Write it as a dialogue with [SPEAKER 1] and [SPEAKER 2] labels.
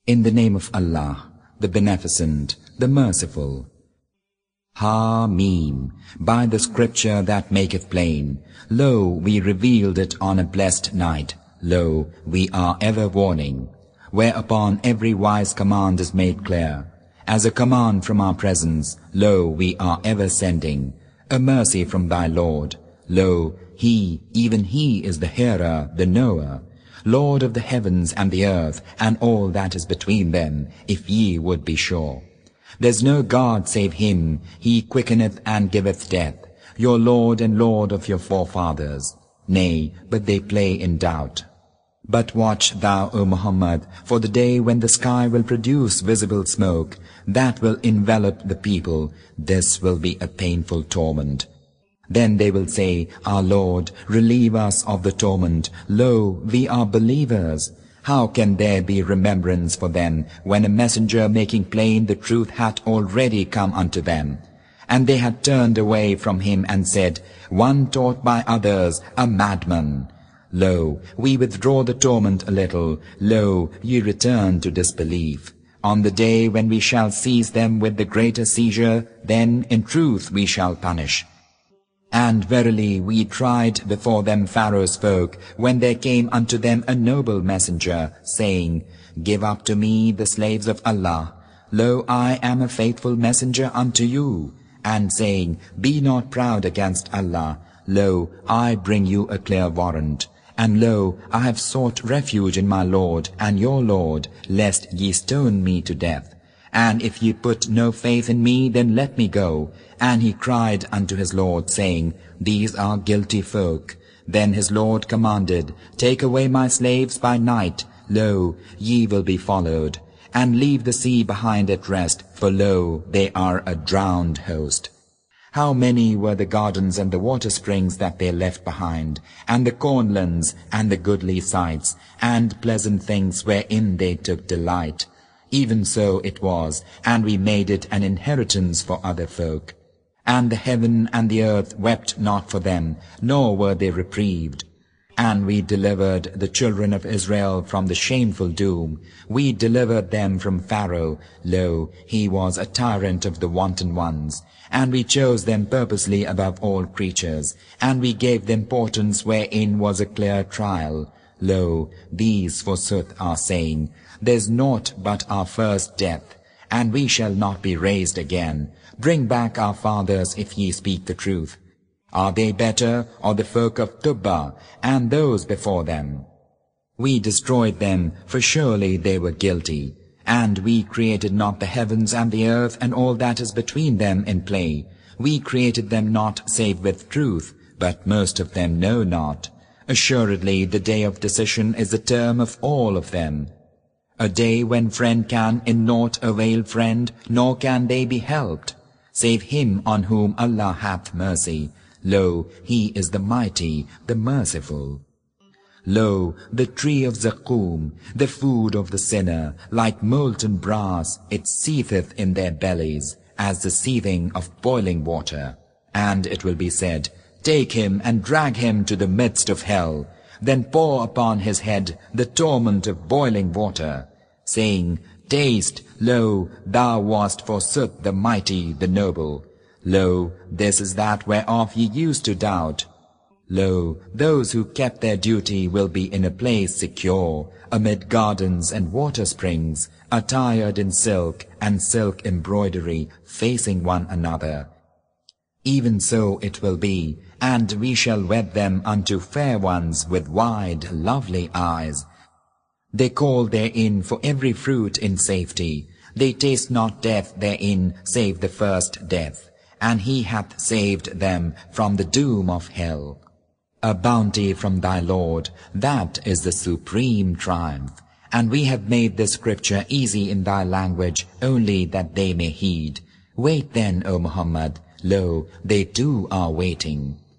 [SPEAKER 1] In the name of Allah, the Beneficent, the Merciful. Ha-Mim, by the scripture that maketh plain. Lo, we revealed it on a blessed night. Lo, we are ever warning. Whereupon every wise command is made clear. As a command from our presence, lo, we are ever sending. A mercy from thy Lord. Lo, He, even He is the hearer, the knower. Lord of the heavens and the earth, and all that is between them, if ye would be sure. There's no God save Him, He quickeneth and giveth death, your Lord and Lord of your forefathers. Nay, but they play in doubt. But watch thou, O Muhammad, for the day when the sky will produce visible smoke, that will envelop the people. This will be a painful torment. Then they will say, Our Lord, relieve us of the torment. Lo, we are believers. How can there be remembrance for them, when a messenger making plain the truth hath already come unto them? And they had turned away from him and said, One taught by others, a madman. Lo, we withdraw the torment a little. Lo, ye return to disbelief. On the day when we shall seize them with the greater seizure, then in truth we shall punish. And verily we tried before them Pharaoh's folk, when there came unto them a noble messenger, saying, Give up to me the slaves of Allah. Lo, I am a faithful messenger unto you. And saying, Be not proud against Allah. Lo, I bring you a clear warrant. And lo, I have sought refuge in my Lord and your Lord, lest ye stone me to death. And if ye put no faith in me, then let me go. And he cried unto his Lord, saying, These are guilty folk. Then his Lord commanded, Take away my slaves by night. Lo, ye will be followed. And leave the sea behind at rest, for lo, they are a drowned host. How many were the gardens and the water springs that they left behind, and the cornlands, and the goodly sights, and pleasant things wherein they took delight. Even so it was, and we made it an inheritance for other folk. And the heaven and the earth wept not for them, nor were they reprieved. And we delivered the children of Israel from the shameful doom. We delivered them from Pharaoh. Lo, he was a tyrant of the wanton ones. And we chose them purposely above all creatures. And we gave them portents wherein was a clear trial. Lo, these forsooth are saying, There's naught but our first death, and we shall not be raised again. Bring back our fathers if ye speak the truth. Are they better, or the folk of Tubba, and those before them? We destroyed them, for surely they were guilty. And we created not the heavens and the earth, and all that is between them in play. We created them not save with truth, but most of them know not. Assuredly the day of decision is the term of all of them. A day when friend can in naught avail friend, nor can they be helped, save him on whom Allah hath mercy. Lo, he is the mighty, the merciful. Lo, the tree of Zaqqum, the food of the sinner, like molten brass, it seetheth in their bellies, as the seething of boiling water. And it will be said, Take him and drag him to the midst of hell, then pour upon his head the torment of boiling water, saying, Taste, lo, thou wast forsooth the mighty, the noble. Lo, this is that whereof ye used to doubt. Lo, those who kept their duty will be in a place secure, amid gardens and water springs, attired in silk and silk embroidery, facing one another. Even so it will be, and we shall wed them unto fair ones with wide, lovely eyes. They call therein for every fruit in safety. They taste not death therein, save the first death. And he hath saved them from the doom of hell. A bounty from thy Lord, that is the supreme triumph. And we have made this scripture easy in thy language, only that they may heed. Wait then, O Muhammad, lo, they too are waiting.